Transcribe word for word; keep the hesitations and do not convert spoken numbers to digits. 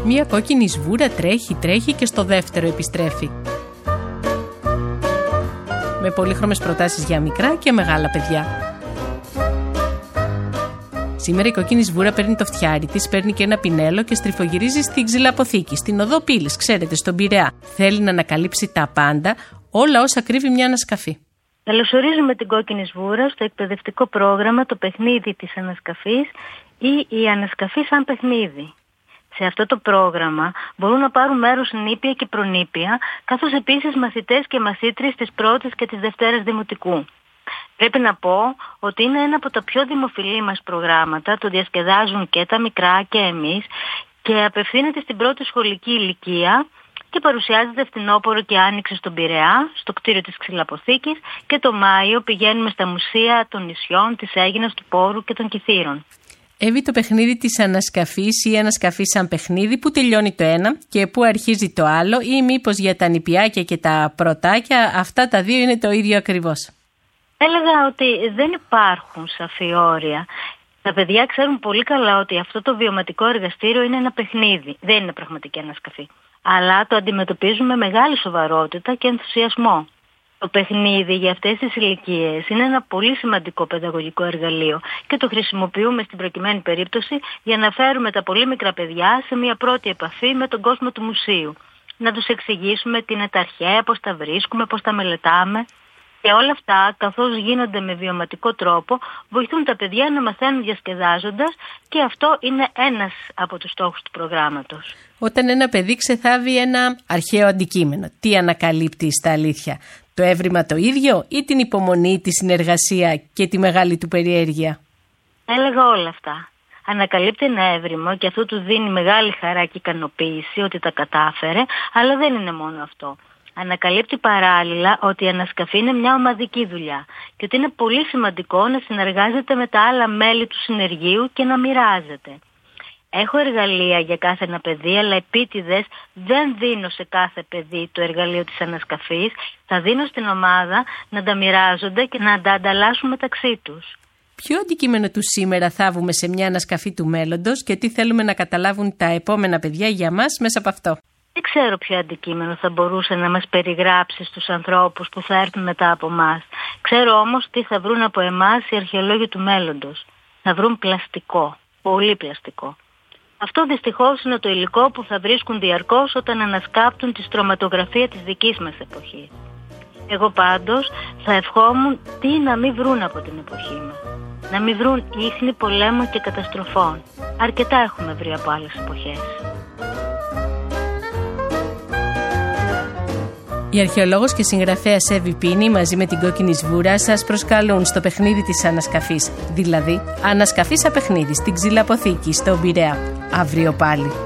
Μια κόκκινη σβούρα τρέχει, τρέχει και στο δεύτερο επιστρέφει. Με πολύχρωμες προτάσεις για μικρά και μεγάλα παιδιά. Σήμερα η κόκκινη σβούρα παίρνει το φτιάρι της, παίρνει και ένα πινέλο και στριφογυρίζει στην ξυλαποθήκη, στην οδό Πύλης, ξέρετε, στον Πειραιά. Θέλει να ανακαλύψει τα πάντα, όλα όσα κρύβει μια ανασκαφή. Καλωσορίζουμε την κόκκινη σβούρα στο εκπαιδευτικό πρόγραμμα «Το παιχνίδι της ανασκαφής» ή «Η ανασκαφή σαν παιχνίδι». Σε αυτό το πρόγραμμα μπορούν να πάρουν μέρος νήπια και προνήπια, καθώς επίσης μαθητές και μαθήτριες της πρώτης και της δευτέρας δημοτικού. Πρέπει να πω ότι είναι ένα από τα πιο δημοφιλή μας προγράμματα, το διασκεδάζουν και τα μικρά και εμείς και απευθύνεται στην πρώτη σχολική ηλικία και παρουσιάζεται φθινόπωρο και άνοιξη στον Πειραιά, στο κτίριο της ξυλαποθήκης, και το Μάιο πηγαίνουμε στα μουσεία των νησιών, της Αίγινας, του Πόρου και των Κιθήρων. Εύη, το παιχνίδι της ανασκαφής ή ανασκαφή σαν παιχνίδι, που τελειώνει το ένα και που αρχίζει το άλλο, ή μήπως για τα νηπιάκια και τα πρωτάκια αυτά τα δύο είναι το ίδιο ακριβώς? Έλεγα ότι δεν υπάρχουν σαφή όρια. Τα παιδιά ξέρουν πολύ καλά ότι αυτό το βιωματικό εργαστήριο είναι ένα παιχνίδι, δεν είναι πραγματική ανασκαφή. Αλλά το αντιμετωπίζουν με μεγάλη σοβαρότητα και ενθουσιασμό. Το παιχνίδι για αυτές τις ηλικίες είναι ένα πολύ σημαντικό παιδαγωγικό εργαλείο και το χρησιμοποιούμε στην προκειμένη περίπτωση για να φέρουμε τα πολύ μικρά παιδιά σε μια πρώτη επαφή με τον κόσμο του μουσείου. Να τους εξηγήσουμε τι είναι τα αρχαία, πώς τα βρίσκουμε, πώς τα μελετάμε. Και όλα αυτά, καθώς γίνονται με βιωματικό τρόπο, βοηθούν τα παιδιά να μαθαίνουν διασκεδάζοντας, και αυτό είναι ένας από τους στόχους του προγράμματος. Όταν ένα παιδί ξεθάβει ένα αρχαίο αντικείμενο, τι ανακαλύπτει στα αλήθεια? Το έβριμα το ίδιο ή την υπομονή, τη συνεργασία και τη μεγάλη του περιέργεια? Έλεγα όλα αυτά. Ανακαλύπτει ένα έβριμο και αυτό του δίνει μεγάλη χαρά και ικανοποίηση ότι τα κατάφερε, αλλά δεν είναι μόνο αυτό. Ανακαλύπτει παράλληλα ότι η ανασκαφή είναι μια ομαδική δουλειά και ότι είναι πολύ σημαντικό να συνεργάζεται με τα άλλα μέλη του συνεργείου και να μοιράζεται. Έχω εργαλεία για κάθε ένα παιδί, αλλά επίτηδες δεν δίνω σε κάθε παιδί το εργαλείο της ανασκαφής. Θα δίνω στην ομάδα να τα μοιράζονται και να τα ανταλλάσσουν μεταξύ τους. Ποιο αντικείμενο του σήμερα θάβουμε σε μια ανασκαφή του μέλλοντος και τι θέλουμε να καταλάβουν τα επόμενα παιδιά για μας μέσα από αυτό? Δεν ξέρω ποιο αντικείμενο θα μπορούσε να μας περιγράψει στους ανθρώπους που θα έρθουν μετά από εμάς. Ξέρω όμως τι θα βρουν από εμάς οι αρχαιολόγοι του μέλλοντος. Θα βρουν πλαστικό, πολύ πλαστικό. Αυτό δυστυχώς είναι το υλικό που θα βρίσκουν διαρκώς όταν ανασκάπτουν τη στρωματογραφία της δικής μας εποχής. Εγώ πάντως θα ευχόμουν τι να μην βρουν από την εποχή μας. Να μην βρουν ίχνη πολέμων και καταστροφών. Αρκετά έχουμε βρει από άλλες εποχές. Η αρχαιολόγος και συγγραφέας Εύη Πίνη μαζί με την κόκκινη σβούρα σας προσκαλούν στο παιχνίδι της ανασκαφής, δηλαδή ανασκαφή σαν παιχνίδι στην ξυλαποθήκη στον Πειραιά. Αύριο πάλι.